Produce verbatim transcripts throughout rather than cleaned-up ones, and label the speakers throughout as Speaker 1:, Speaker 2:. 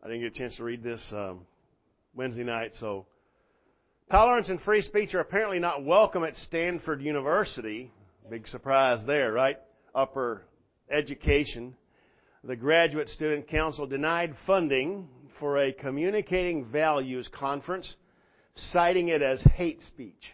Speaker 1: didn't get a chance to read this um, Wednesday night, so tolerance and free speech are apparently not welcome at Stanford University. Big surprise there, right? Upper education. The Graduate Student Council denied funding for a communicating values conference, citing it as hate speech.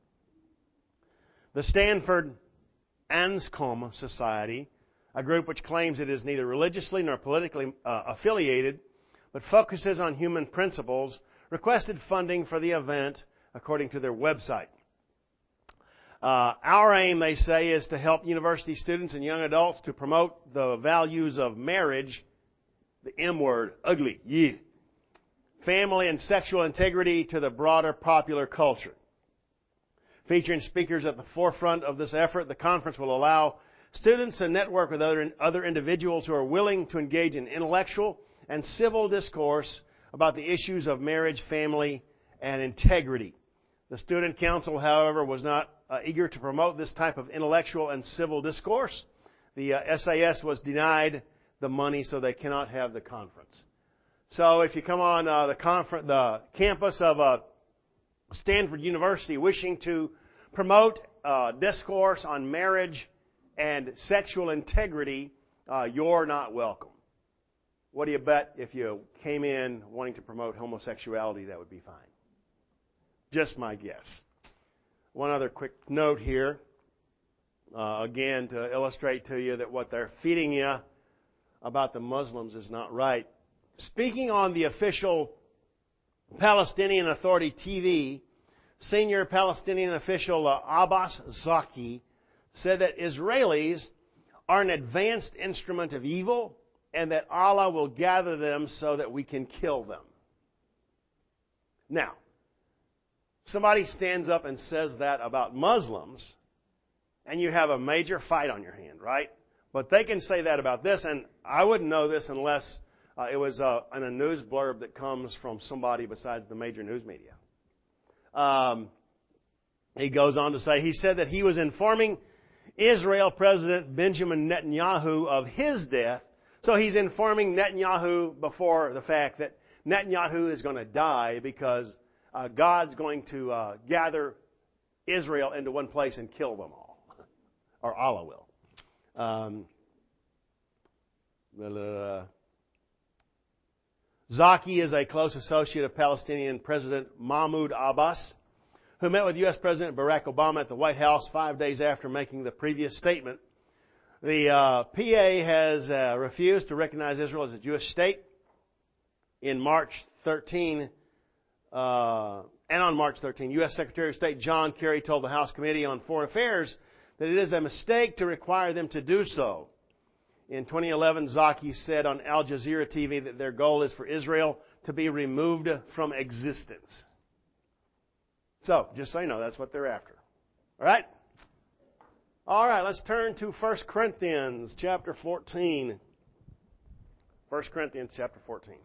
Speaker 1: The Stanford Anscombe Society, a group which claims it is neither religiously nor politically uh, affiliated, but focuses on human principles, requested funding for the event according to their website. Uh, our aim, they say, is to help university students and young adults to promote the values of marriage, the M word, ugly, yeah, family and sexual integrity to the broader popular culture. Featuring speakers at the forefront of this effort, the conference will allow students to network with other, other individuals who are willing to engage in intellectual and civil discourse about the issues of marriage, family, and integrity. The Student Council, however, was not uh, eager to promote this type of intellectual and civil discourse. The uh, S A S was denied the money, so they cannot have the conference. So if you come on uh, the, confer- the campus of uh, Stanford University wishing to promote uh, discourse on marriage and sexual integrity, uh, you're not welcome. What do you bet if you came in wanting to promote homosexuality, that would be fine? Just my guess. One other quick note here, uh, again, to illustrate to you that what they're feeding you about the Muslims is not right. Speaking on the official Palestinian Authority T V, senior Palestinian official uh, Abbas Zaki said that Israelis are an advanced instrument of evil and that Allah will gather them so that we can kill them. Now, somebody stands up and says that about Muslims, and you have a major fight on your hand, right? But they can say that about this, and I wouldn't know this unless uh, it was uh, in a news blurb that comes from somebody besides the major news media. Um, he goes on to say, he said that he was informing Israel President Benjamin Netanyahu of his death. So he's informing Netanyahu before the fact that Netanyahu is going to die because uh, God's going to uh, gather Israel into one place and kill them all. Or Allah will. Um, uh, Zaki is a close associate of Palestinian President Mahmoud Abbas, who met with U S President Barack Obama at the White House five days after making the previous statement. The uh, P A has uh, refused to recognize Israel as a Jewish state. In March thirteenth, uh, and on March thirteenth, U S Secretary of State John Kerry told the House Committee on Foreign Affairs that it is a mistake to require them to do so. In twenty eleven, Zaki said on Al Jazeera T V that their goal is for Israel to be removed from existence. So, just so you know, that's what they're after. All right? All right, let's turn to First Corinthians chapter fourteen. First Corinthians chapter fourteen.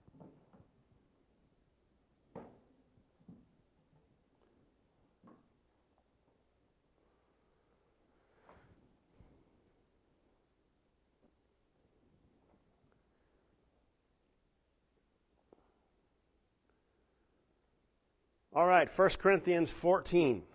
Speaker 1: All right, First Corinthians fourteen.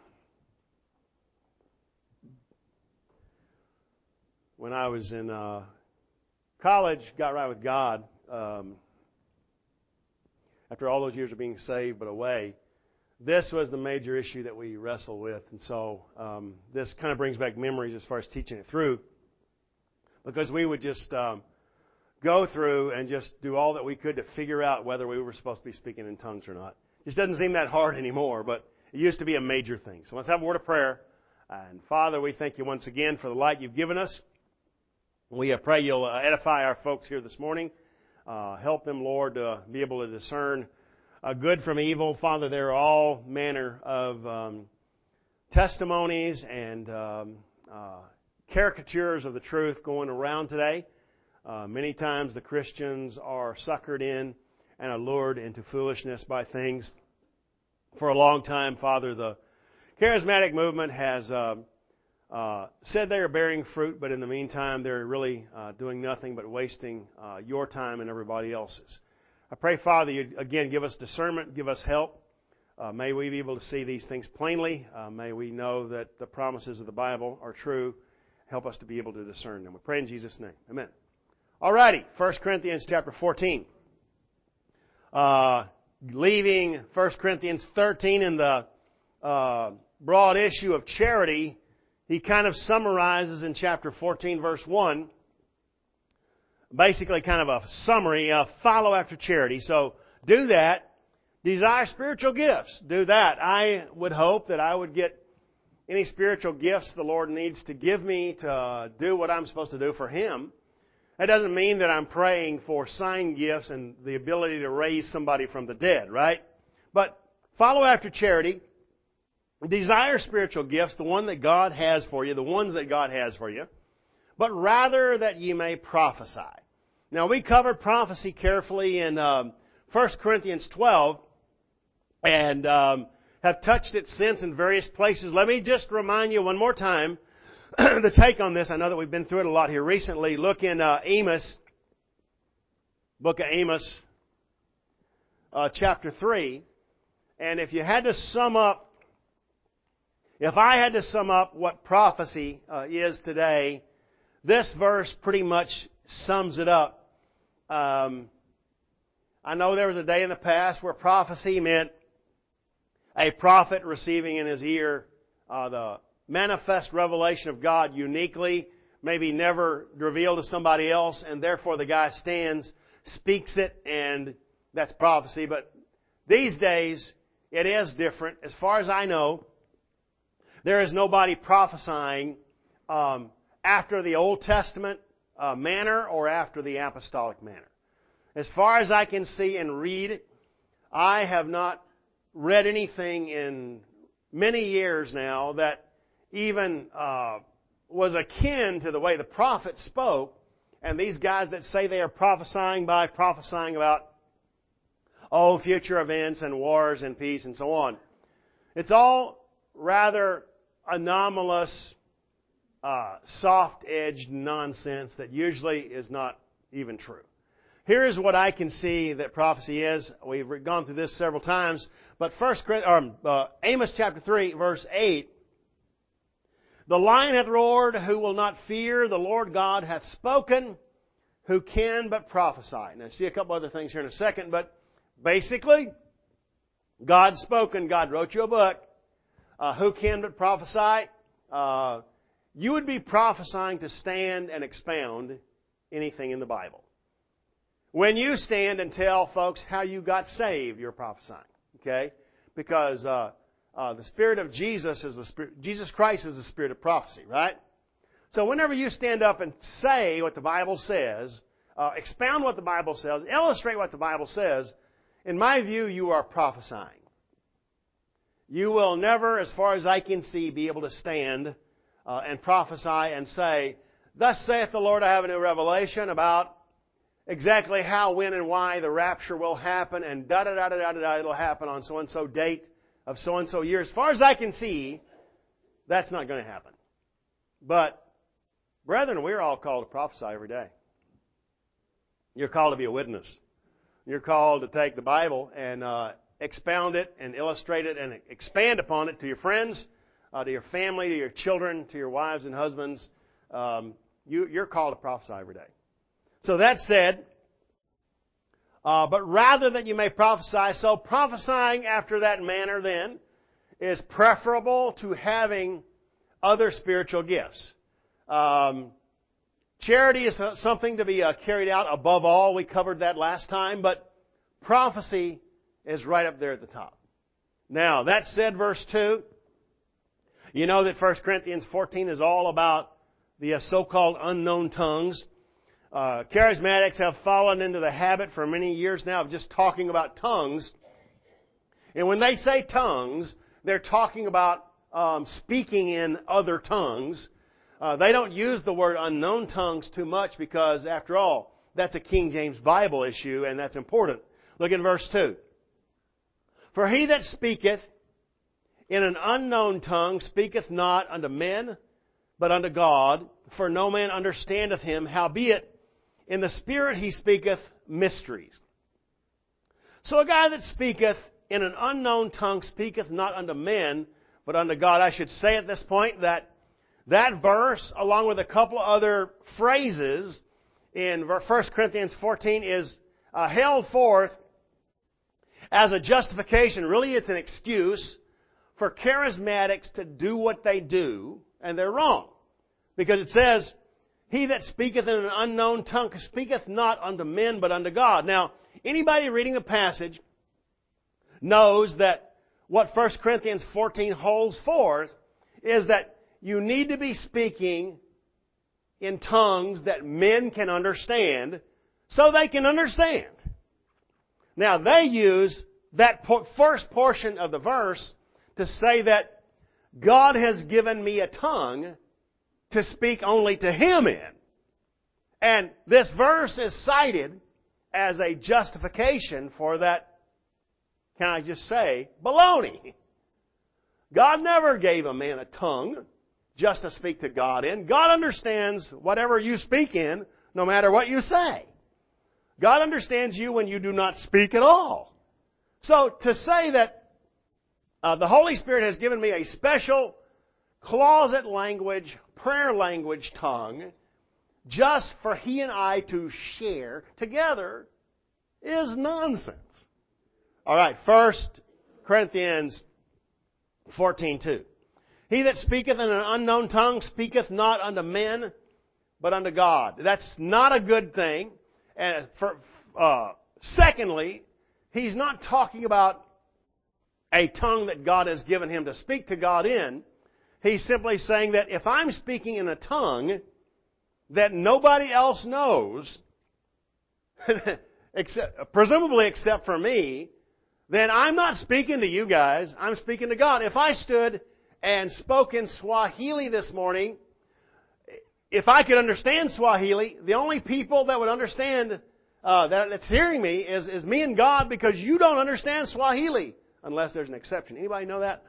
Speaker 1: When I was in uh, college, got right with God, um, after all those years of being saved but away, this was the major issue that we wrestle with. And so um, this kind of brings back memories as far as teaching it through. Because we would just um, go through and just do all that we could to figure out whether we were supposed to be speaking in tongues or not. It just doesn't seem that hard anymore, but it used to be a major thing. So let's have a word of prayer. And Father, we thank you once again for the light you've given us. We pray you'll edify our folks here this morning. Uh, help them, Lord, to be able to discern uh, good from evil. Father, there are all manner of um, testimonies and um, uh, caricatures of the truth going around today. Uh, many times the Christians are suckered in and allured into foolishness by things. For a long time, Father, the charismatic movement has uh, uh, said they are bearing fruit, but in the meantime, they're really uh, doing nothing but wasting uh, your time and everybody else's. I pray, Father, you again give us discernment, give us help. Uh, may we be able to see these things plainly. Uh, may we know that the promises of the Bible are true. Help us to be able to discern them. We pray in Jesus' name. Amen. All righty, First Corinthians chapter fourteen. Uh, leaving First Corinthians thirteen in the uh, broad issue of charity, he kind of summarizes in chapter fourteen, verse one, basically kind of a summary of follow after charity. So do that. Desire spiritual gifts. Do that. I would hope that I would get any spiritual gifts the Lord needs to give me to do what I'm supposed to do for Him. That doesn't mean that I'm praying for sign gifts and the ability to raise somebody from the dead, right? But follow after charity. Desire spiritual gifts, the one that God has for you, the ones that God has for you, but rather that ye may prophesy. Now, we covered prophecy carefully in um, First Corinthians twelve, and um, have touched it since in various places. Let me just remind you one more time the take on this. I know that we've been through it a lot here recently. Look in uh, Amos, book of Amos, uh, chapter three. And if you had to sum up, if I had to sum up what prophecy uh, is today, this verse pretty much sums it up. Um, I know there was a day in the past where prophecy meant a prophet receiving in his ear uh, the manifest revelation of God uniquely, maybe never revealed to somebody else, and therefore the guy stands, speaks it, and that's prophecy. But these days, it is different. As far as I know, there is nobody prophesying um, after the Old Testament uh, manner or after the apostolic manner. As far as I can see and read, I have not read anything in many years now that even uh, was akin to the way the prophet spoke. And these guys that say they are prophesying by prophesying about, oh, future events and wars and peace and so on. It's all rather anomalous, uh, soft-edged nonsense that usually is not even true. Here is what I can see that prophecy is. We've gone through this several times. But first, or, uh, Amos chapter three, verse eight. The lion hath roared, who will not fear? The Lord God hath spoken, who can but prophesy? Now, see a couple other things here in a second, but basically, God's spoken. God wrote you a book. Uh, who can but prophesy? Uh, you would be prophesying to stand and expound anything in the Bible. When you stand and tell folks how you got saved, you're prophesying. Okay? Because uh, uh, the Spirit of Jesus is the Spirit, Jesus Christ is the Spirit of prophecy, right? So whenever you stand up and say what the Bible says, uh, expound what the Bible says, illustrate what the Bible says, in my view, you are prophesying. You will never, as far as I can see, be able to stand uh, and prophesy and say, thus saith the Lord, I have a new revelation about exactly how, when, and why the rapture will happen, and da-da-da-da-da-da, it'll happen on so-and-so date of so-and-so year. As far as I can see, that's not going to happen. But, brethren, we're all called to prophesy every day. You're called to be a witness. You're called to take the Bible and uh, expound it and illustrate it and expand upon it to your friends, uh, to your family, to your children, to your wives and husbands. Um, you, you're called to prophesy every day. So that said, uh, but rather that you may prophesy, so prophesying after that manner then is preferable to having other spiritual gifts. Um, charity is something to be uh, carried out above all. We covered that last time, but prophecy is right up there at the top. Now, that said, verse two, you know that First Corinthians fourteen is all about the uh, so-called unknown tongues. Uh, charismatics have fallen into the habit for many years now of just talking about tongues. And when they say tongues, they're talking about um, speaking in other tongues. Uh, they don't use the word unknown tongues too much because, after all, that's a King James Bible issue, and that's important. Look in verse two. For he that speaketh in an unknown tongue speaketh not unto men, but unto God, for no man understandeth him, howbeit in the Spirit he speaketh mysteries. So a guy that speaketh in an unknown tongue speaketh not unto men, but unto God. I should say at this point that that verse, along with a couple other phrases in First Corinthians fourteen, is uh, held forth as a justification. Really, it's an excuse for charismatics to do what they do, and they're wrong. Because it says, he that speaketh in an unknown tongue speaketh not unto men, but unto God. Now, anybody reading the passage knows that what First Corinthians fourteen holds forth is that you need to be speaking in tongues that men can understand so they can understand. Now, they use that first portion of the verse to say that God has given me a tongue to speak only to Him in. And this verse is cited as a justification for that, can I just say, baloney. God never gave a man a tongue just to speak to God in. God understands whatever you speak in, no matter what you say. God understands you when you do not speak at all. So to say that uh, the Holy Spirit has given me a special closet language, prayer language tongue, just for He and I to share together, is nonsense. All right, First Corinthians fourteen two. He that speaketh in an unknown tongue speaketh not unto men, but unto God. That's not a good thing. And for, uh, secondly, he's not talking about a tongue that God has given him to speak to God in. He's simply saying that if I'm speaking in a tongue that nobody else knows, except, presumably except for me, then I'm not speaking to you guys. I'm speaking to God. If I stood and spoke in Swahili this morning, if I could understand Swahili, the only people that would understand uh, that, that's hearing me is, is me and God, because you don't understand Swahili, unless there's an exception. Anybody know that?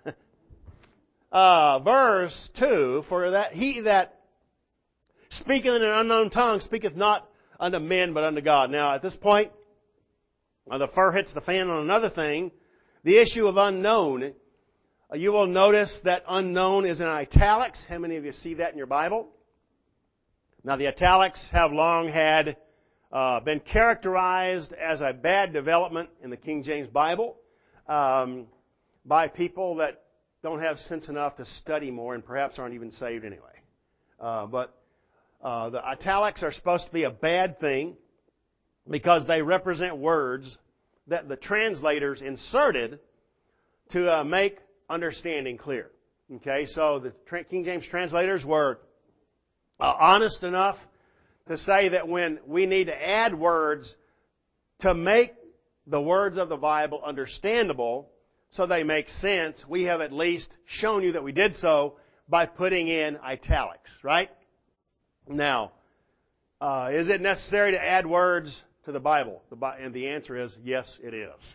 Speaker 1: uh, verse two, for that he that speaketh in an unknown tongue speaketh not unto men, but unto God. Now, at this point, uh, the fur hits the fan on another thing. The issue of unknown. Uh, you will notice that unknown is in italics. How many of you see that in your Bible? Now, the italics have long had uh, been characterized as a bad development in the King James Bible um, by people that don't have sense enough to study more and perhaps aren't even saved anyway. Uh, but uh, the italics are supposed to be a bad thing because they represent words that the translators inserted to uh, make understanding clear. Okay, so the King James translators were uh, honest enough to say that when we need to add words to make the words of the Bible understandable so they make sense, we have at least shown you that we did so by putting in italics, right? Now, uh, is it necessary to add words to the Bible? The, and the answer is yes, it is.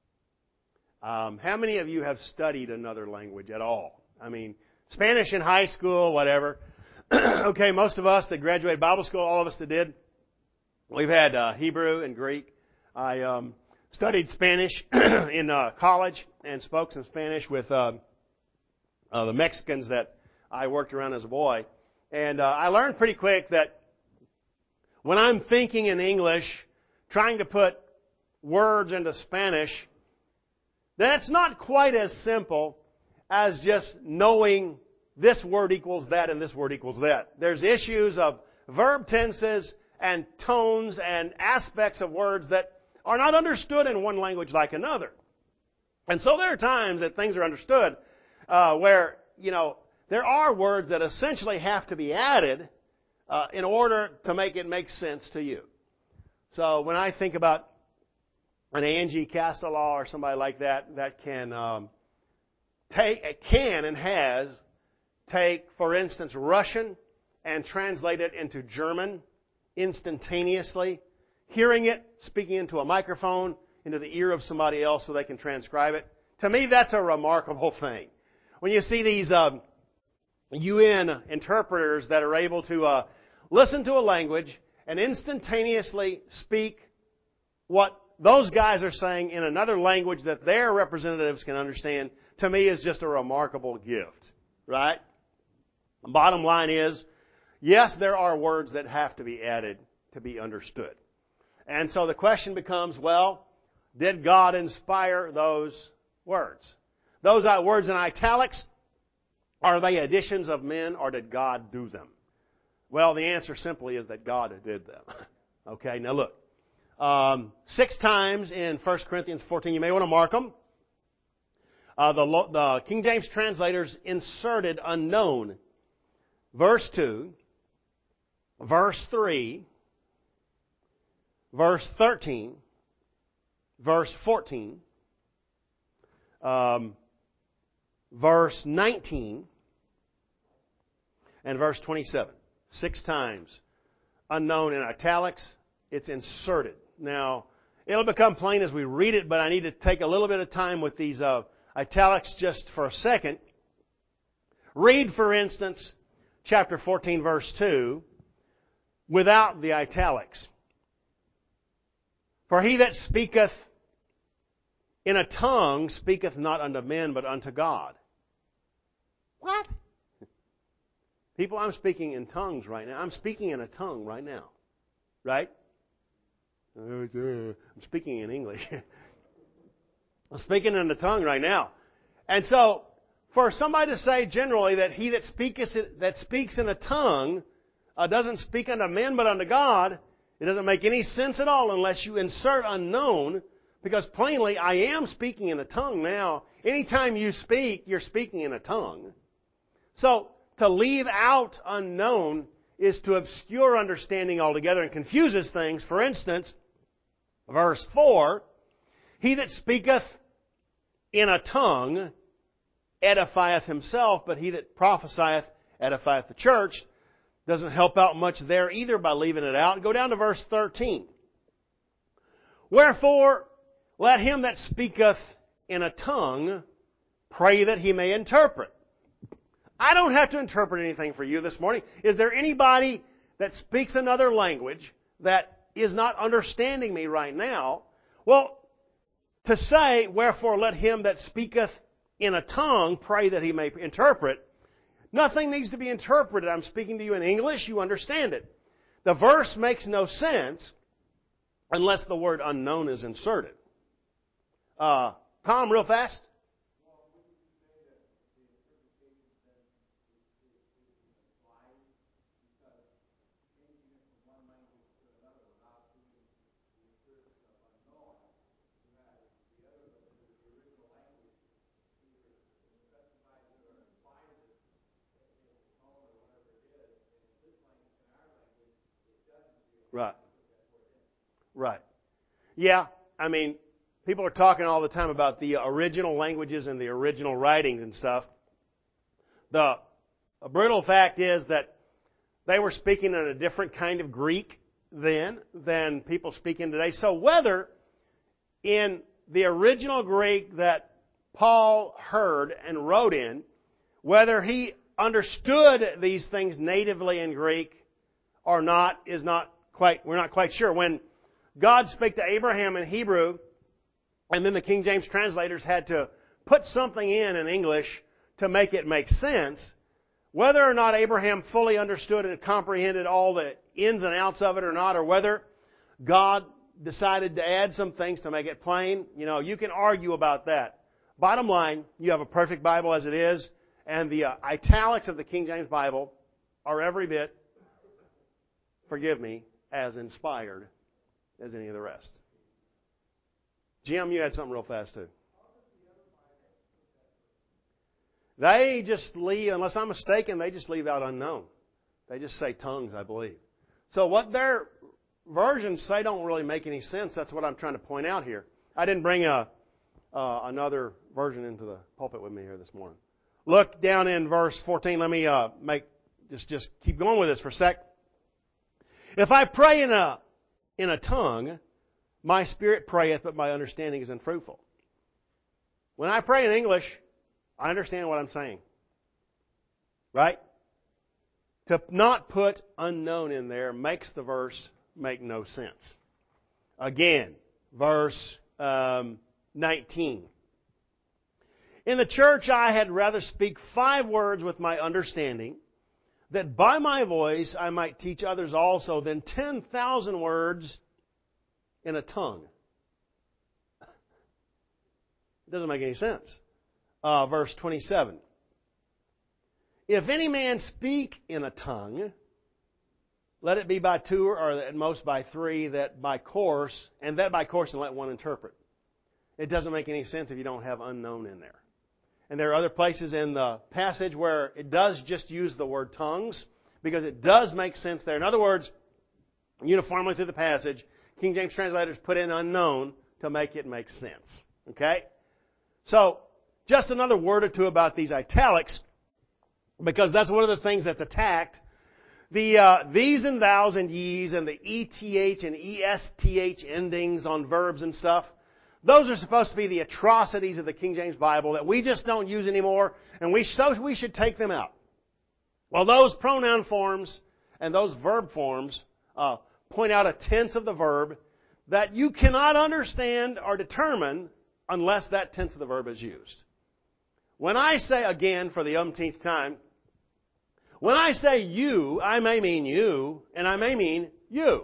Speaker 1: Um, how many of you have studied another language at all? I mean, Spanish in high school, whatever. Okay, most of us that graduated Bible school, all of us that did, we've had uh, Hebrew and Greek. I um, studied Spanish in uh, college and spoke some Spanish with uh, uh, the Mexicans that I worked around as a boy. And uh, I learned pretty quick that when I'm thinking in English, trying to put words into Spanish, then it's not quite as simple as just knowing this word equals that and this word equals that. There's issues of verb tenses and tones and aspects of words that are not understood in one language like another. And so there are times that things are understood uh, where, you know, there are words that essentially have to be added uh, in order to make it make sense to you. So when I think about an Angie Castellaw or somebody like that that can um, take, can and has take, for instance, Russian and translate it into German instantaneously, hearing it, speaking into a microphone, into the ear of somebody else so they can transcribe it. To me, that's a remarkable thing. When you see these um, U N interpreters that are able to uh, listen to a language and instantaneously speak what those guys are saying in another language that their representatives can understand, to me is just a remarkable gift. Right? Bottom line is, yes, there are words that have to be added to be understood. And so the question becomes, well, did God inspire those words? Those words in italics, are they additions of men or did God do them? Well, the answer simply is that God did them. Okay, now look. Um, six times in First Corinthians fourteen, you may want to mark them. Uh, the, the King James translators inserted unknown. Verse two, verse three, verse thirteen, verse fourteen, um, verse nineteen, and verse twenty-seven. Six times. Unknown in italics, it's inserted. Now, it'll become plain as we read it, but I need to take a little bit of time with these uh, italics just for a second. Read, for instance, chapter fourteen, verse two, without the italics. For he that speaketh in a tongue speaketh not unto men, but unto God. What? People, I'm speaking in tongues right now. I'm speaking in a tongue right now. Right? I'm speaking in English. I'm speaking in a tongue right now. And so, for somebody to say generally that he that speaketh that speaks in a tongue uh, doesn't speak unto men but unto God, it doesn't make any sense at all unless you insert unknown, because plainly I am speaking in a tongue now. Anytime you speak, you're speaking in a tongue. So, to leave out unknown is to obscure understanding altogether and confuses things. For instance, verse four, he that speaketh in a tongue edifieth himself, but he that prophesieth edifieth the church. Doesn't help out much there either by leaving it out. Go down to verse thirteen. Wherefore, let him that speaketh in a tongue pray that he may interpret. I don't have to interpret anything for you this morning. Is there anybody that speaks another language that is not understanding me right now? Well, to say, wherefore let him that speaketh in a tongue pray that he may interpret, nothing needs to be interpreted. I'm speaking to you in English, you understand it. The verse makes no sense unless the word unknown is inserted. Uh, Tom, real fast. Right. Right. Yeah, I mean, people are talking all the time about the original languages and the original writings and stuff. The brutal fact is that they were speaking in a different kind of Greek then than people speak in today. So whether in the original Greek that Paul heard and wrote in, whether he understood these things natively in Greek or not is not quite, we're not quite sure. When God spake to Abraham in Hebrew, and then the King James translators had to put something in in English to make it make sense, whether or not Abraham fully understood and comprehended all the ins and outs of it or not, or whether God decided to add some things to make it plain, you know, you can argue about that. Bottom line, you have a perfect Bible as it is, and the uh, italics of the King James Bible are every bit, forgive me, as inspired as any of the rest. Jim, you had something real fast too. They just leave, unless I'm mistaken, they just leave out unknown. They just say tongues, I believe. So what their versions say don't really make any sense. That's what I'm trying to point out here. I didn't bring a uh, another version into the pulpit with me here this morning. Look down in verse fourteen. Let me uh, make just just keep going with this for a sec. If I pray in a in a tongue, my spirit prayeth, but my understanding is unfruitful. When I pray in English, I understand what I'm saying. Right? To not put unknown in there makes the verse make no sense. Again, verse um, nineteen. In the church I had rather speak five words with my understanding, that by my voice I might teach others also, than ten thousand words in a tongue. It doesn't make any sense. Uh, verse twenty-seven. If any man speak in a tongue, let it be by two, or at most by three, that by course, and that by course, and let one interpret. It doesn't make any sense if you don't have unknown in there. And there are other places in the passage where it does just use the word tongues, because it does make sense there. In other words, uniformly through the passage, King James translators put in unknown to make it make sense. Okay? So, just another word or two about these italics, because that's one of the things that's attacked. The uh, these and thous and ye's and the eth and esth endings on verbs and stuff, those are supposed to be the atrocities of the King James Bible that we just don't use anymore, and we so we should take them out. Well, those pronoun forms and those verb forms uh, point out a tense of the verb that you cannot understand or determine unless that tense of the verb is used. When I say, again, for the umpteenth time, when I say you, I may mean you, and I may mean you.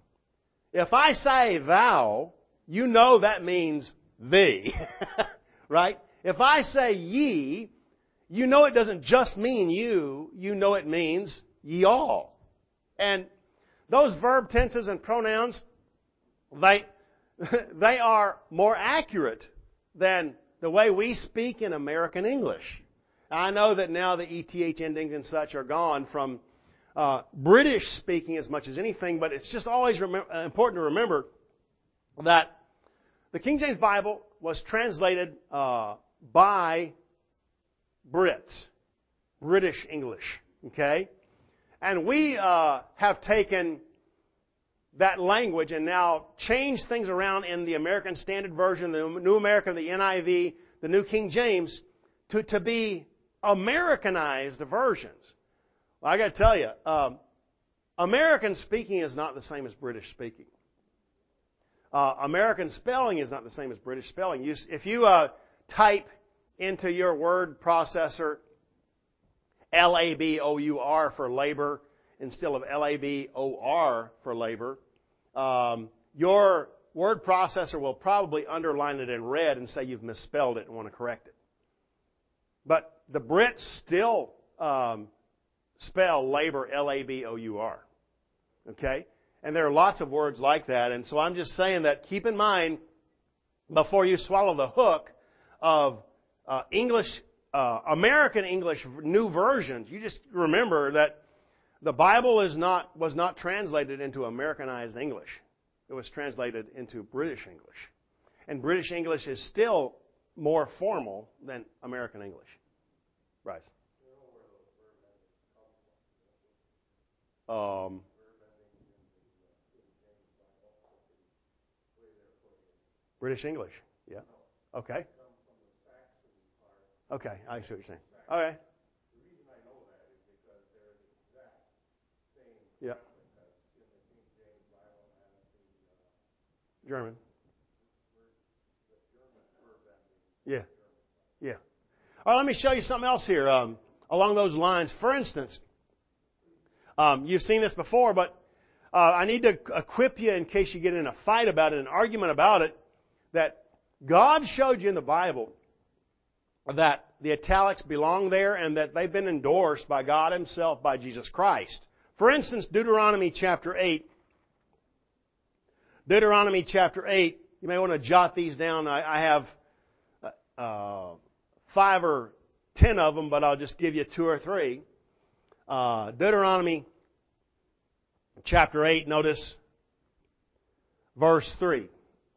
Speaker 1: If I say thou, you know that means thee. Right? If I say ye, you know it doesn't just mean you, you know it means ye all. And those verb tenses and pronouns, they, they are more accurate than the way we speak in American English. I know that now the E T H endings and such are gone from uh, British speaking as much as anything, but it's just always remem- important to remember that the King James Bible was translated uh, by Brits, British English, okay? And we uh, have taken that language and now changed things around in the American Standard Version, the New American, the N I V, the New King James, to, to be Americanized versions. Well, I got to tell you, um, American speaking is not the same as British speaking. Uh, American spelling is not the same as British spelling. You, if you uh, type into your word processor L A B O U R for labor instead of L A B O R for labor, um, your word processor will probably underline it in red and say you've misspelled it and want to correct it. But the Brits still um, spell labor L A B O U R. Okay? And there are lots of words like that. And so I'm just saying that keep in mind, before you swallow the hook of uh, English, uh, American English new versions, you just remember that the Bible is not was not translated into Americanized English. It was translated into British English. And British English is still more formal than American English. Right. Um, British English. Yeah. Okay. Okay, I see what you're saying. Okay. Yeah. German. Yeah. Yeah. All right, let me show you something else here um, along those lines. For instance, um, you've seen this before, but uh, I need to equip you in case you get in a fight about it, an argument about it, that God showed you in the Bible that the italics belong there and that they've been endorsed by God Himself, by Jesus Christ. For instance, Deuteronomy chapter eight. Deuteronomy chapter eight. You may want to jot these down. I, I have uh, five or ten of them, but I'll just give you two or three. Uh, Deuteronomy chapter eight, notice verse three.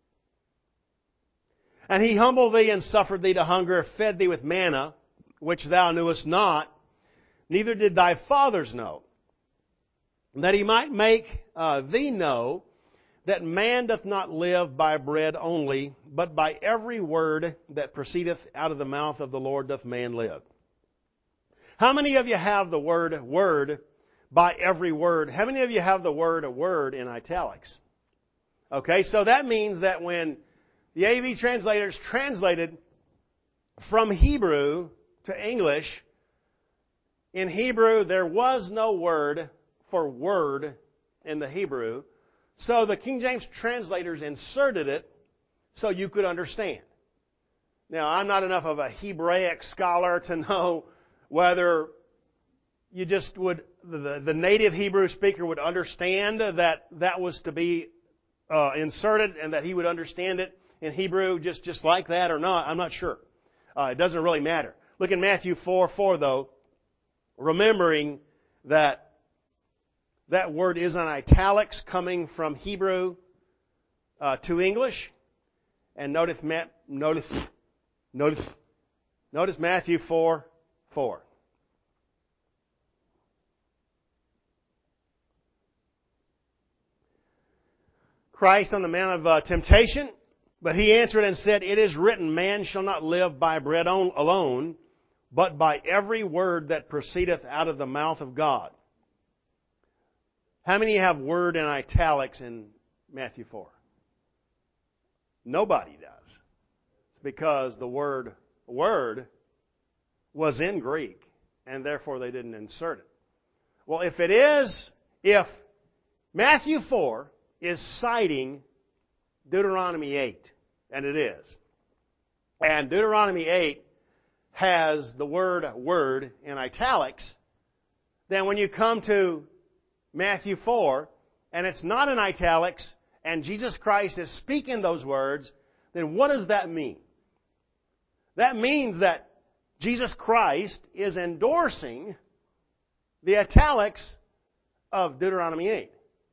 Speaker 1: And He humbled thee and suffered thee to hunger, fed thee with manna, which thou knewest not, neither did thy fathers know, that He might make uh, thee know that man doth not live by bread only, but by every word that proceedeth out of the mouth of the Lord doth man live. How many of you have the word word by every word? How many of you have the word word in italics? Okay, so that means that when the A V translators translated from Hebrew to English, in Hebrew there was no word for word in the Hebrew, so the King James translators inserted it so you could understand. Now, I'm not enough of a Hebraic scholar to know whether you just would, the, the native Hebrew speaker would understand that that was to be uh, inserted and that he would understand it in Hebrew just, just like that or not. I'm not sure. Uh, it doesn't really matter. Look in Matthew four four though, remembering that that word is in italics coming from Hebrew uh, to English. And notice, notice, notice, notice Matthew four four. Christ on the Mount of uh, Temptation, but he answered and said, "It is written, man shall not live by bread on, alone, but by every word that proceedeth out of the mouth of God." How many have word in italics in Matthew four? Nobody does. It's because the word word was in Greek, and therefore they didn't insert it. Well, if it is, if Matthew four is citing Deuteronomy eight, and it is, and Deuteronomy eight has the word word in italics, then when you come to Matthew four, and it's not in italics, and Jesus Christ is speaking those words, then what does that mean? That means that Jesus Christ is endorsing the italics of Deuteronomy eight.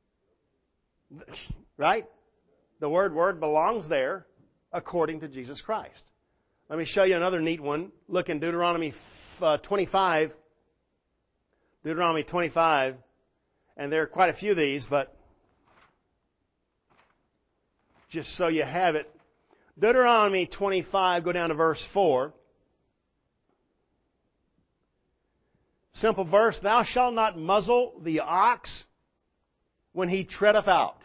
Speaker 1: Right? The word word belongs there according to Jesus Christ. Let me show you another neat one. Look in Deuteronomy twenty-five. Deuteronomy twenty-five. And there are quite a few of these, but just so you have it. Deuteronomy twenty-five, go down to verse four. Simple verse. Thou shalt not muzzle the ox when he treadeth out.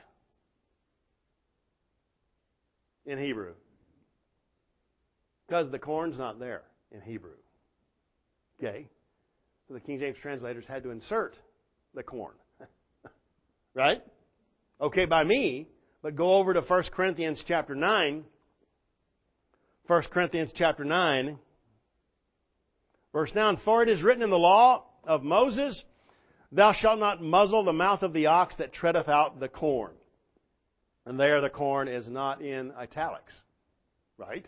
Speaker 1: In Hebrew. Because the corn's not there in Hebrew. Okay? So the King James translators had to insert the corn. Right? Okay by me, but go over to First Corinthians chapter nine. First Corinthians chapter nine. Verse nine. For it is written in the law of Moses, thou shalt not muzzle the mouth of the ox that treadeth out the corn. And there the corn is not in italics. Right?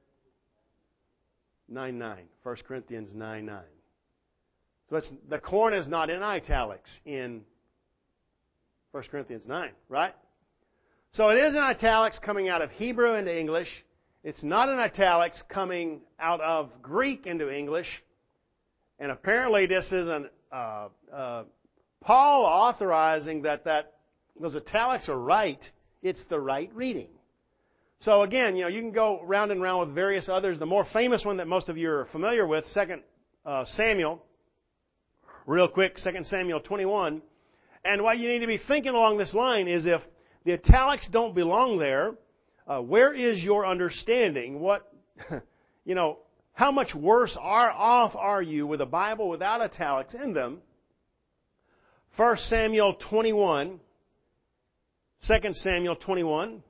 Speaker 1: nine nine. First Corinthians nine nine. So it's, the corn is not in italics in First Corinthians nine. Right? So it is in italics coming out of Hebrew into English. It's not in italics coming out of Greek into English. And apparently this is an uh, uh, Paul authorizing that, that those italics are right. It's the right reading. So again, you know, you can go round and round with various others. The more famous one that most of you are familiar with, Second uh, Samuel. Real quick, Second Samuel twenty-one. And what you need to be thinking along this line is if the italics don't belong there, uh, where is your understanding? What, you know, how much worse are off are you with a Bible without italics in them? First Samuel twenty-one. Second Samuel twenty-one.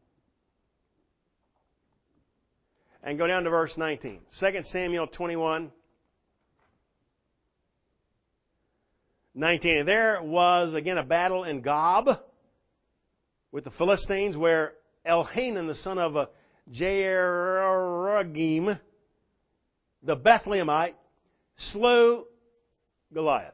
Speaker 1: And go down to verse nineteen. Second Samuel twenty-one. nineteen. And there was again a battle in Gob with the Philistines where Elhanan, the son of Jairagim, the Bethlehemite, slew Goliath.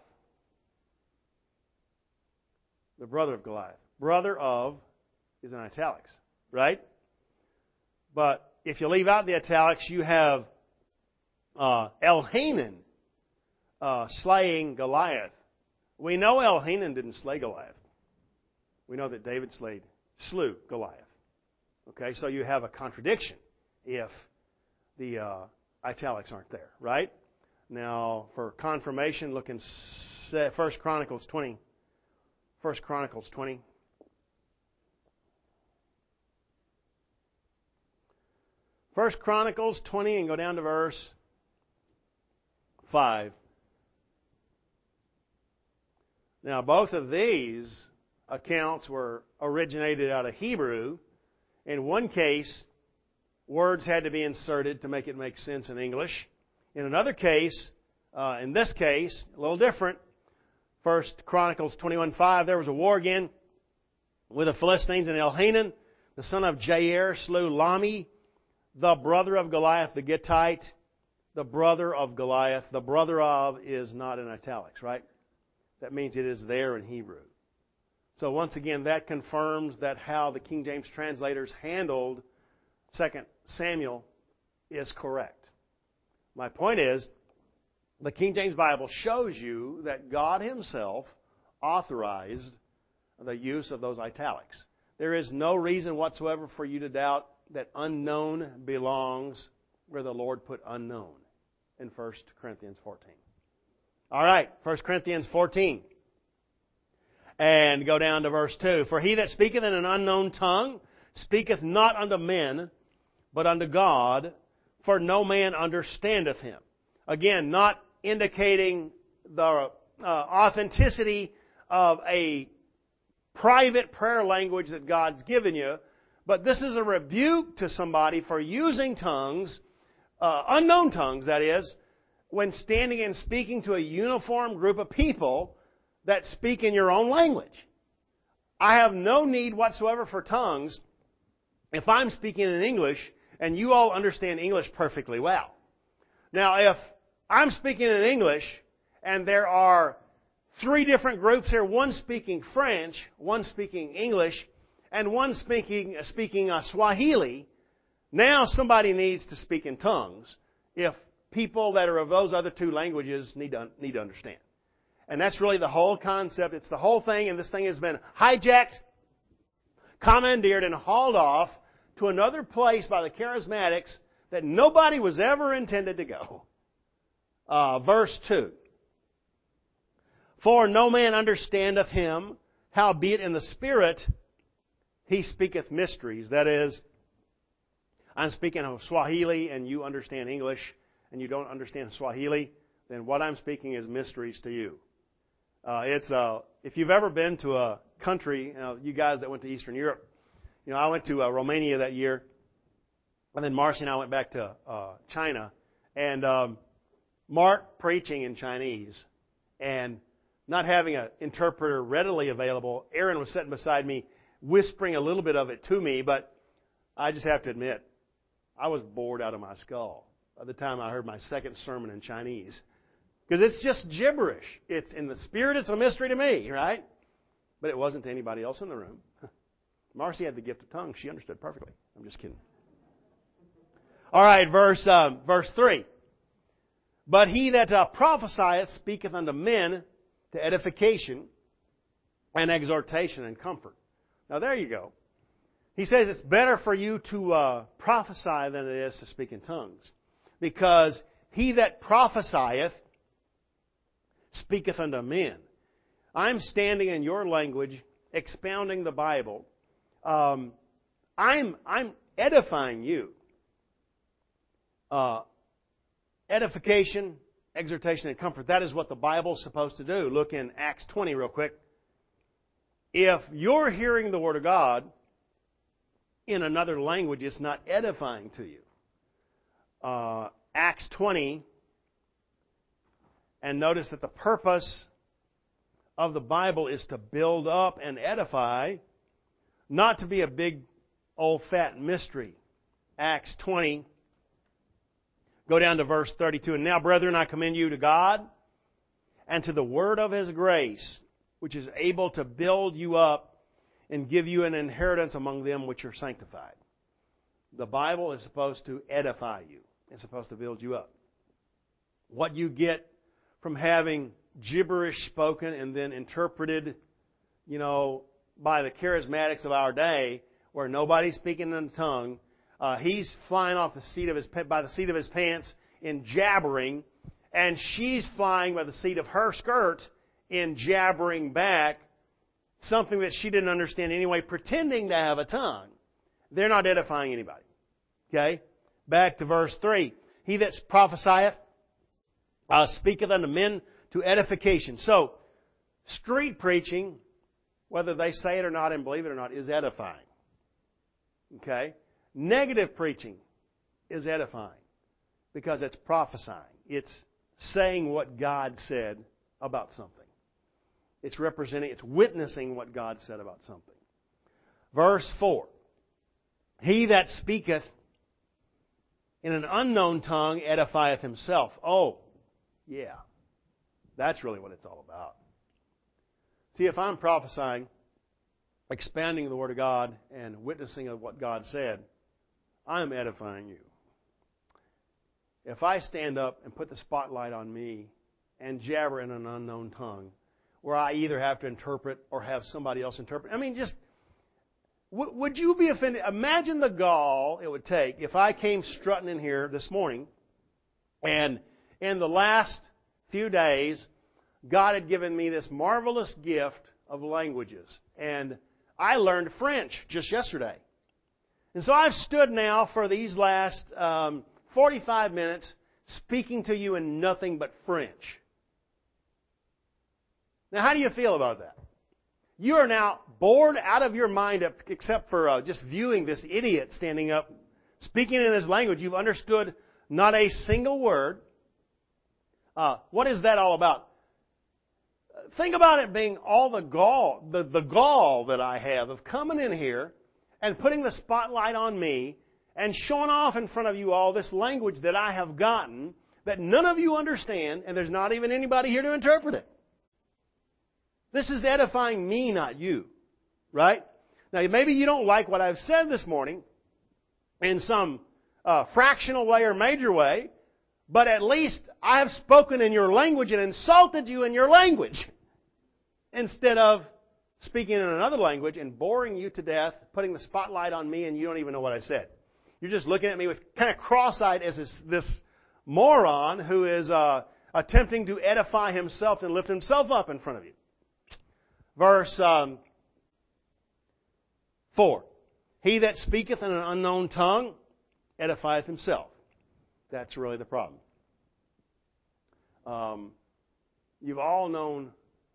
Speaker 1: The brother of Goliath. Brother of is in italics, right? But if you leave out the italics, you have uh, Elhanan uh, slaying Goliath. We know Elhanan didn't slay Goliath. We know that David slayed, slew Goliath. Okay, so you have a contradiction if the uh, italics aren't there, right? Now, for confirmation, look in First Chronicles twenty. First Chronicles twenty. First Chronicles twenty and go down to verse five. Now, both of these accounts were originated out of Hebrew. In one case, words had to be inserted to make it make sense in English. In another case, uh, in this case, a little different. First Chronicles twenty-one five, there was a war again with the Philistines, and Elhanan, the son of Jair, slew Lami, the brother of Goliath the Gittite. The brother of Goliath. The brother of is not in italics, right? That means it is there in Hebrew. So once again, that confirms that how the King James translators handled Second Samuel is correct. My point is, the King James Bible shows you that God Himself authorized the use of those italics. There is no reason whatsoever for you to doubt that unknown belongs where the Lord put unknown in First Corinthians fourteen. All right, First Corinthians fourteen. And go down to verse two. For he that speaketh in an unknown tongue speaketh not unto men, but unto God, for no man understandeth him. Again, not indicating the uh, authenticity of a private prayer language that God's given you, but this is a rebuke to somebody for using tongues, uh, unknown tongues, that is, when standing and speaking to a uniform group of people that speak in your own language. I have no need whatsoever for tongues if I'm speaking in English and you all understand English perfectly well. Now, if I'm speaking in English and there are three different groups here, one speaking French, one speaking English, and one speaking, speaking uh, Swahili, now somebody needs to speak in tongues if people that are of those other two languages need to, need to understand. And that's really the whole concept. It's the whole thing, and this thing has been hijacked, commandeered, and hauled off to another place by the charismatics that nobody was ever intended to go. Uh, verse two. For no man understandeth him, howbeit in the Spirit he speaketh mysteries. That is, I'm speaking of Swahili and you understand English and you don't understand Swahili, then what I'm speaking is mysteries to you. Uh, it's uh, if you've ever been to a country, you know, you guys that went to Eastern Europe, you know, I went to uh, Romania that year, and then Marcy and I went back to uh, China, and um, Mark preaching in Chinese, and not having an interpreter readily available. Aaron was sitting beside me, whispering a little bit of it to me, but I just have to admit, I was bored out of my skull by the time I heard my second sermon in Chinese. Because it's just gibberish. It's in the Spirit, it's a mystery to me, right? But it wasn't to anybody else in the room. Marcy had the gift of tongues. She understood perfectly. I'm just kidding. All right, verse um, verse three. But he that uh, prophesieth speaketh unto men to edification and exhortation and comfort. Now there you go. He says it's better for you to uh, prophesy than it is to speak in tongues. Because he that prophesieth speaketh unto men. I'm standing in your language, expounding the Bible. Um, I'm I'm edifying you. Uh, edification, exhortation, and comfort. That is what the Bible's supposed to do. Look in Acts twenty real quick. If you're hearing the Word of God in another language, it's not edifying to you. Uh, Acts twenty, and notice that the purpose of the Bible is to build up and edify, not to be a big old fat mystery. Acts twenty, go down to verse thirty-two. And now, brethren, I commend you to God and to the word of His grace, which is able to build you up and give you an inheritance among them which are sanctified. The Bible is supposed to edify you. It's supposed to build you up. What you get from having gibberish spoken and then interpreted, you know, by the charismatics of our day, where nobody's speaking in a tongue, uh, he's flying off the seat of his by the seat of his pants in jabbering, and she's flying by the seat of her skirt in jabbering back something that she didn't understand anyway, pretending to have a tongue. They're not edifying anybody. Okay? back to verse three. He that prophesieth uh, speaketh unto men to edification. So, street preaching, whether they say it or not and believe it or not, is edifying. Okay? Negative preaching is edifying because it's prophesying. It's saying what God said about something. It's representing, it's witnessing what God said about something. Verse four. He that speaketh in an unknown tongue edifieth himself. Oh, yeah. That's really what it's all about. See, if I'm prophesying, expanding the Word of God, and witnessing of what God said, I'm edifying you. If I stand up and put the spotlight on me and jabber in an unknown tongue, where I either have to interpret or have somebody else interpret, I mean, just, w- would you be offended? Imagine the gall it would take if I came strutting in here this morning and in the last few days, God had given me this marvelous gift of languages. And I learned French just yesterday. And so I've stood now for these last um, forty-five minutes speaking to you in nothing but French. Now, how do you feel about that? You are now bored out of your mind except for uh, just viewing this idiot standing up, speaking in his language. You've understood not a single word. Uh, what is that all about? Think about it being all the gall, the, the gall that I have of coming in here and putting the spotlight on me and showing off in front of you all this language that I have gotten that none of you understand, and there's not even anybody here to interpret it. This is edifying me, not you. Right? Now, maybe you don't like what I've said this morning in some uh, fractional way or major way, but at least I have spoken in your language and insulted you in your language instead of speaking in another language and boring you to death, putting the spotlight on me, and you don't even know what I said. You're just looking at me with kind of cross-eyed as this, this moron who is uh, attempting to edify himself and lift himself up in front of you. Verse um, four. He that speaketh in an unknown tongue edifieth himself. That's really the problem. Um, you've all known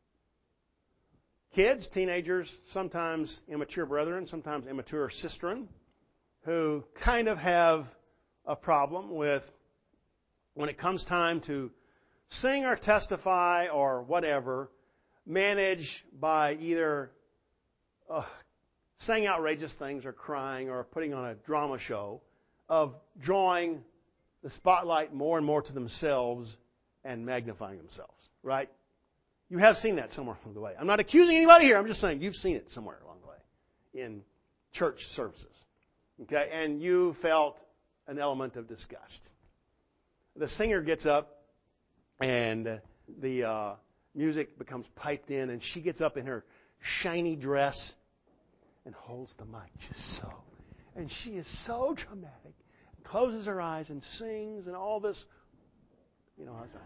Speaker 1: kids, teenagers, sometimes immature brethren, sometimes immature sistren, who kind of have a problem with when it comes time to sing or testify or whatever, managed by either uh, saying outrageous things or crying or putting on a drama show, of drawing the spotlight more and more to themselves and magnifying themselves, right? You have seen that somewhere along the way. I'm not accusing anybody here. I'm just saying you've seen it somewhere along the way in church services. Okay? And you felt an element of disgust. The singer gets up and the uh, music becomes piped in, and she gets up in her shiny dress and holds the mic just so. And she is so dramatic. Closes her eyes and sings and all this. You know, how's that?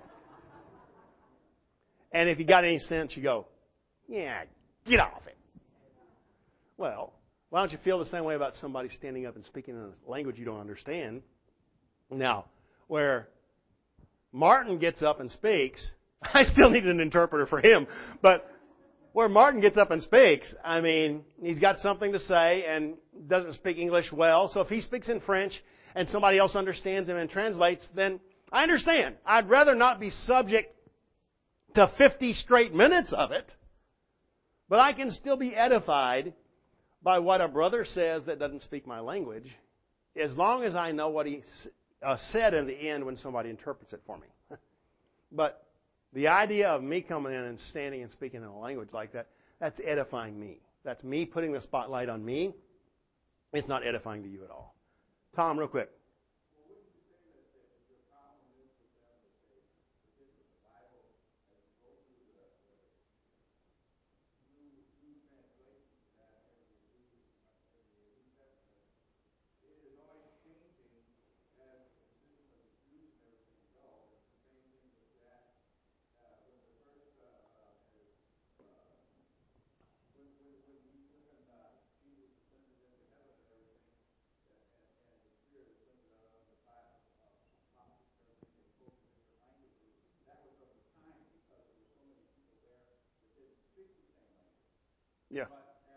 Speaker 1: And if you got any sense, you go, yeah, get off it. Well, why don't you feel the same way about somebody standing up and speaking in a language you don't understand? Now, where Martin gets up and speaks, I still need an interpreter for him, but where Martin gets up and speaks, I mean, he's got something to say and doesn't speak English well, so if he speaks in French and somebody else understands him and translates, then I understand. I'd rather not be subject to fifty straight minutes of it, but I can still be edified by what a brother says that doesn't speak my language, as long as I know what he uh, said in the end when somebody interprets it for me. But the idea of me coming in and standing and speaking in a language like that, that's edifying me. That's me putting the spotlight on me. It's not edifying to you at all. Tom, real quick. Yeah.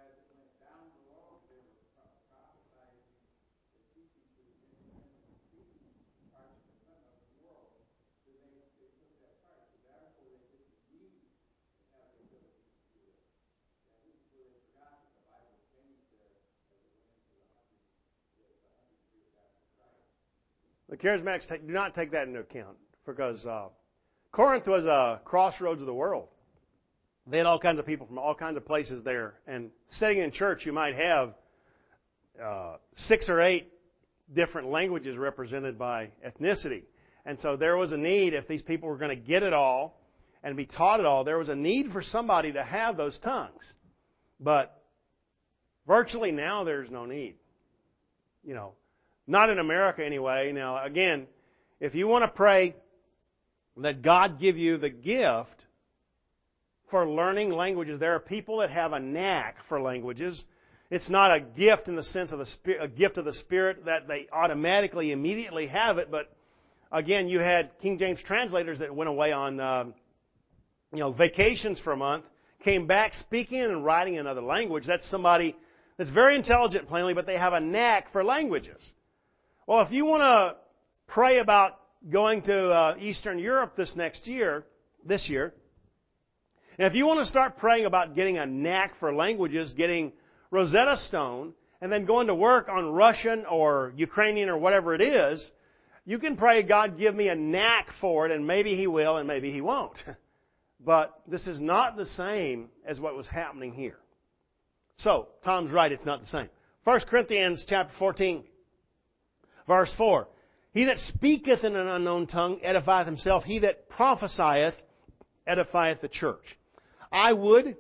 Speaker 1: The charismatics take, do not take that into account because uh, Corinth was a crossroads of the world. They had all kinds of people from all kinds of places there. And sitting in church, you might have uh, six or eight different languages represented by ethnicity. And so there was a need, if these people were going to get it all and be taught it all, there was a need for somebody to have those tongues. But virtually now there's no need. You know, not in America anyway. Now, again, if you want to pray that God give you the gift for learning languages, there are people that have a knack for languages. It's not a gift in the sense of the spirit, a gift of the Spirit that they automatically, immediately have it. But again, you had King James translators that went away on, uh, you know, vacations for a month, came back speaking and writing in another language. That's somebody that's very intelligent, plainly, but they have a knack for languages. Well, if you want to pray about going to uh, Eastern Europe this next year, this year, and if you want to start praying about getting a knack for languages, getting Rosetta Stone, and then going to work on Russian or Ukrainian or whatever it is, you can pray, God, give me a knack for it, and maybe He will, and maybe He won't. But this is not the same as what was happening here. So, Tom's right, it's not the same. First Corinthians chapter fourteen, verse four. He that speaketh in an unknown tongue edifieth himself. He that prophesieth edifieth the church. I would,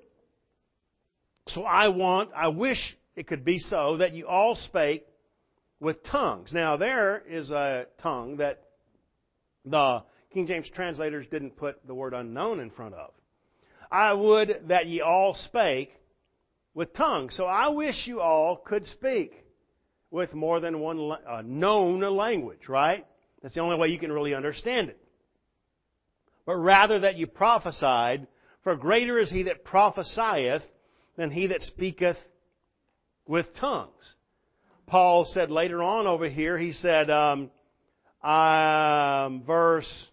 Speaker 1: so I want, I wish it could be so, that you all spake with tongues. Now, there is a tongue that the King James translators didn't put the word unknown in front of. I would that ye all spake with tongues. So I wish you all could speak with more than one uh, known language, right? That's the only way you can really understand it. But rather that you prophesied, for greater is he that prophesieth than he that speaketh with tongues. Paul said later on over here, he said, um, um, verse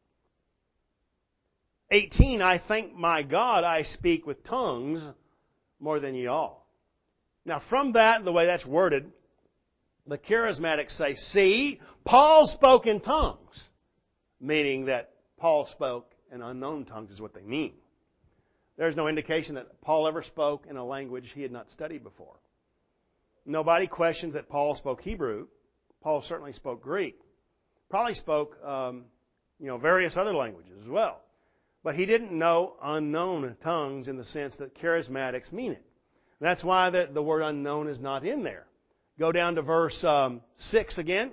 Speaker 1: eighteen, I thank my God I speak with tongues more than ye all. Now from that, the way that's worded, the charismatics say, see, Paul spoke in tongues. Meaning that Paul spoke in unknown tongues is what they mean. There's no indication that Paul ever spoke in a language he had not studied before. Nobody questions that Paul spoke Hebrew. Paul certainly spoke Greek. Probably spoke, um, you know, various other languages as well. But he didn't know unknown tongues in the sense that charismatics mean it. That's why the, the word unknown is not in there. Go down to verse um, six again.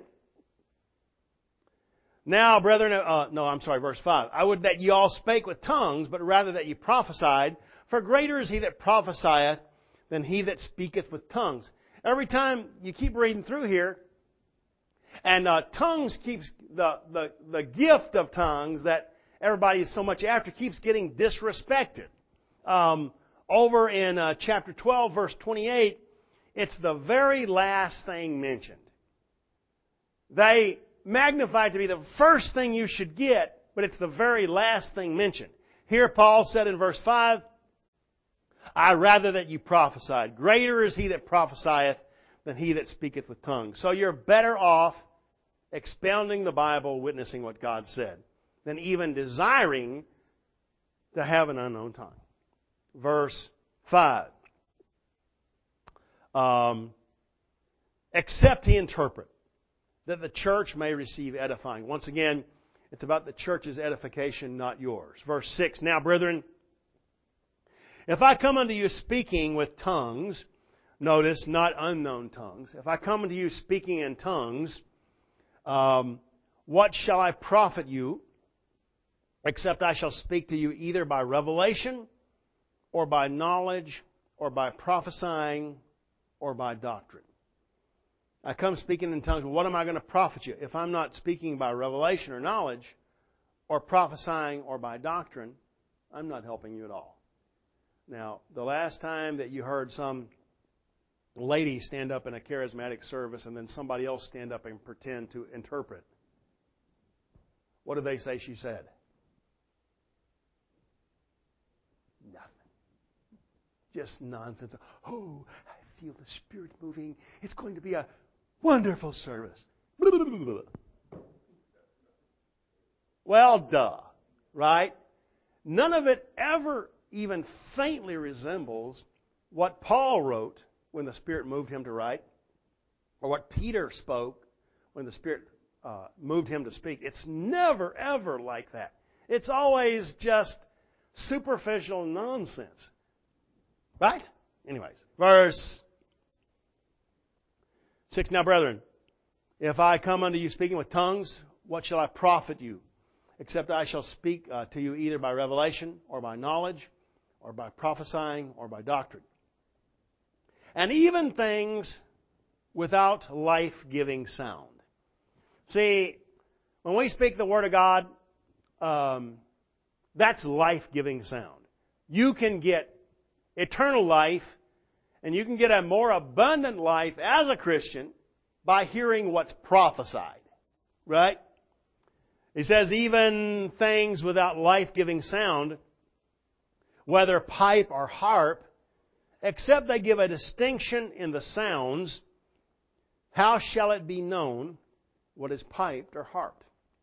Speaker 1: Now, brethren, uh, no, I'm sorry, verse five. I would that ye all spake with tongues, but rather that ye prophesied. For greater is he that prophesieth than he that speaketh with tongues. Every time you keep reading through here, and uh, tongues keeps, the, the, the gift of tongues that everybody is so much after keeps getting disrespected. Um, over in uh, chapter twelve, verse twenty-eight, it's the very last thing mentioned. They magnify it to be the first thing you should get, but it's the very last thing mentioned. Here Paul said in verse five, I rather that you prophesied. Greater is he that prophesieth than he that speaketh with tongues. So you're better off expounding the Bible, witnessing what God said, than even desiring to have an unknown tongue. Verse five. Um, except he interpret, that the church may receive edifying. Once again, it's about the church's edification, not yours. Verse six, now, brethren, if I come unto you speaking with tongues, notice, not unknown tongues. If I come unto you speaking in tongues, um, what shall I profit you, except I shall speak to you either by revelation, or by knowledge, or by prophesying, or by doctrine? I come speaking in tongues. Well, what am I going to profit you? If I'm not speaking by revelation or knowledge, or prophesying, or by doctrine, I'm not helping you at all. Now, the last time that you heard some lady stand up in a charismatic service and then somebody else stand up and pretend to interpret, what did they say she said? Nothing. Just nonsense. Oh, I feel the Spirit moving. It's going to be a wonderful service. Well, duh. Right? None of it ever even faintly resembles what Paul wrote when the Spirit moved him to write, or what Peter spoke when the Spirit uh, moved him to speak. It's never, ever like that. It's always just superficial nonsense. Right? Anyways, verse six. Now, brethren, if I come unto you speaking with tongues, what shall I profit you? Except I shall speak uh, to you either by revelation, or by knowledge, or by prophesying, or by doctrine. And even things without life-giving sound. See, when we speak the Word of God, um, that's life-giving sound. You can get eternal life, and you can get a more abundant life as a Christian by hearing what's prophesied. Right? He says, even things without life-giving sound, whether pipe or harp, except they give a distinction in the sounds, how shall it be known what is piped or harped?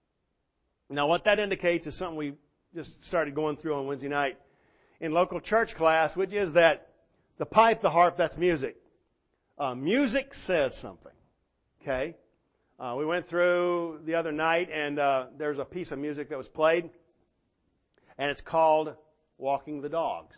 Speaker 1: Now, what that indicates is something we just started going through on Wednesday night in local church class, which is that the pipe, the harp, that's music. Uh, music says something. Okay? Uh, we went through the other night, and uh, there's a piece of music that was played, and it's called Walking the Dogs.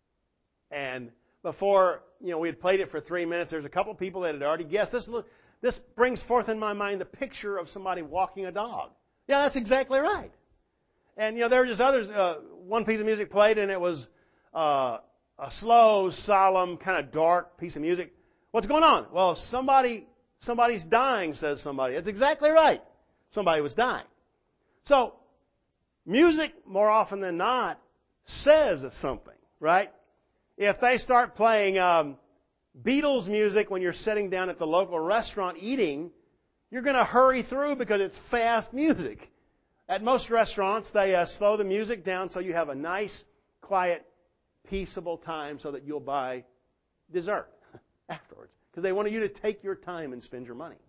Speaker 1: And before, you know, we had played it for three minutes, there's a couple of people that had already guessed. This, this brings forth in my mind the picture of somebody walking a dog. Yeah, that's exactly right. And, you know, there were just others. Uh, one piece of music played, and it was uh, a slow, solemn, kind of dark piece of music. What's going on? Well, somebody... Somebody's dying, says somebody. That's exactly right. Somebody was dying. So, music, more often than not, says something, right? If they start playing um, Beatles music when you're sitting down at the local restaurant eating, you're going to hurry through because it's fast music. At most restaurants, they uh, slow the music down so you have a nice, quiet, peaceable time so that you'll buy dessert afterwards. Because they want you to take your time and spend your money.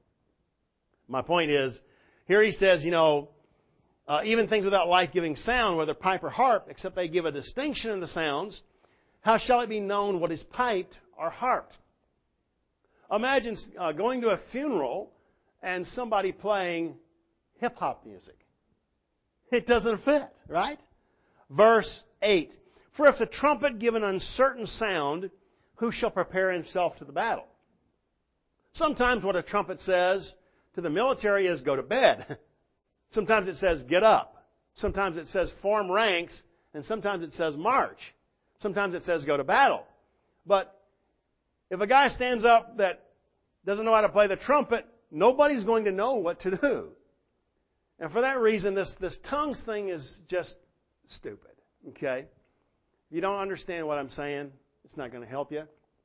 Speaker 1: My point is, here he says, you know, uh, even things without life-giving sound, whether pipe or harp, except they give a distinction in the sounds, how shall it be known what is piped or harped? Imagine uh, going to a funeral and somebody playing hip-hop music. It doesn't fit, right? Verse eight. For if the trumpet give an uncertain sound, who shall prepare himself to the battle? Sometimes what a trumpet says to the military is go to bed. Sometimes it says get up. Sometimes it says form ranks. And sometimes it says march. Sometimes it says go to battle. But if a guy stands up that doesn't know how to play the trumpet, nobody's going to know what to do. And for that reason, this, this tongues thing is just stupid. Okay? If you don't understand what I'm saying, it's not going to help you.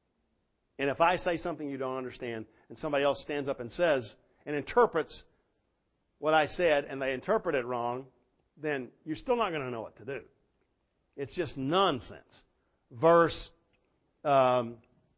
Speaker 1: And if I say something you don't understand, and somebody else stands up and says, and interprets what I said, and they interpret it wrong, then you're still not going to know what to do. It's just nonsense. Verse um,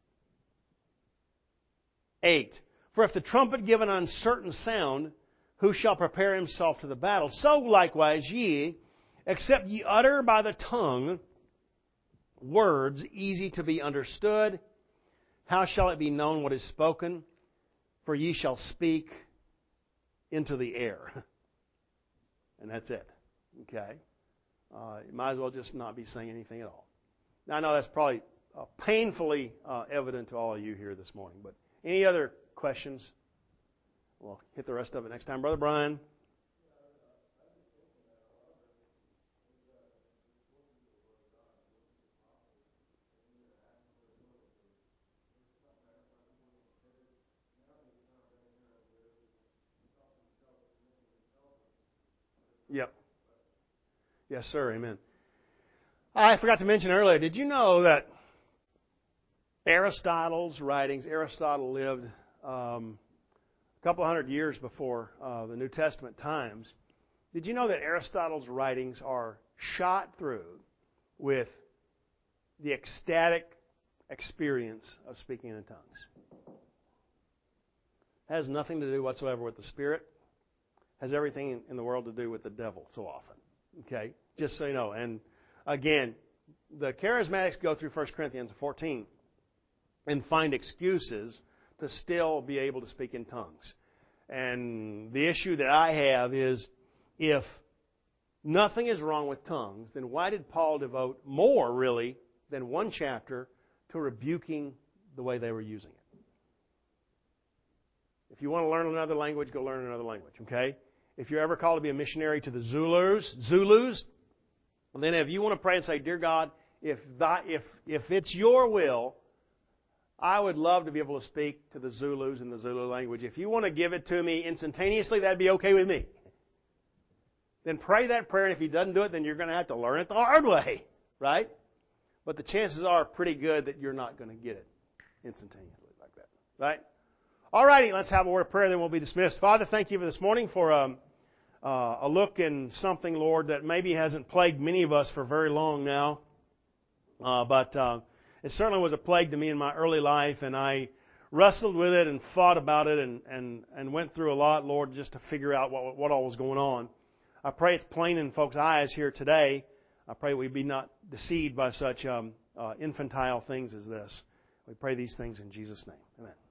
Speaker 1: eight. For if the trumpet give an uncertain sound, who shall prepare himself to the battle? So likewise ye, except ye utter by the tongue words easy to be understood, how shall it be known what is spoken? For ye shall speak into the air. And that's it. Okay? Uh, you might as well just not be saying anything at all. Now, I know that's probably uh, painfully uh, evident to all of you here this morning. But any other questions? We'll hit the rest of it next time. Brother Brian? Yep. Yes, sir. Amen. I forgot to mention earlier, did you know that Aristotle's writings, Aristotle lived um, a couple hundred years before uh, the New Testament times. Did you know that Aristotle's writings are shot through with the ecstatic experience of speaking in tongues? It has nothing to do whatsoever with the Spirit. It has everything in the world to do with the devil so often. Okay? Just so you know. And again, the charismatics go through First Corinthians fourteen and find excuses to still be able to speak in tongues. And the issue that I have is, if nothing is wrong with tongues, then why did Paul devote more, really, than one chapter to rebuking the way they were using it? If you want to learn another language, go learn another language, okay? If you're ever called to be a missionary to the Zulus, Zulus, then if you want to pray and say, Dear God, if, thy, if, if it's your will, I would love to be able to speak to the Zulus in the Zulu language. If you want to give it to me instantaneously, that'd be okay with me. Then pray that prayer, and if He doesn't do it, then you're going to have to learn it the hard way, right? But the chances are pretty good that you're not going to get it instantaneously like that, right? All righty, let's have a word of prayer, then we'll be dismissed. Father, thank you for this morning, for um, uh, a look in something, Lord, that maybe hasn't plagued many of us for very long now, uh, but uh, it certainly was a plague to me in my early life, and I wrestled with it and thought about it and, and, and went through a lot, Lord, just to figure out what, what all was going on. I pray it's plain in folks' eyes here today. I pray we be not deceived by such um, uh, infantile things as this. We pray these things in Jesus' name. Amen.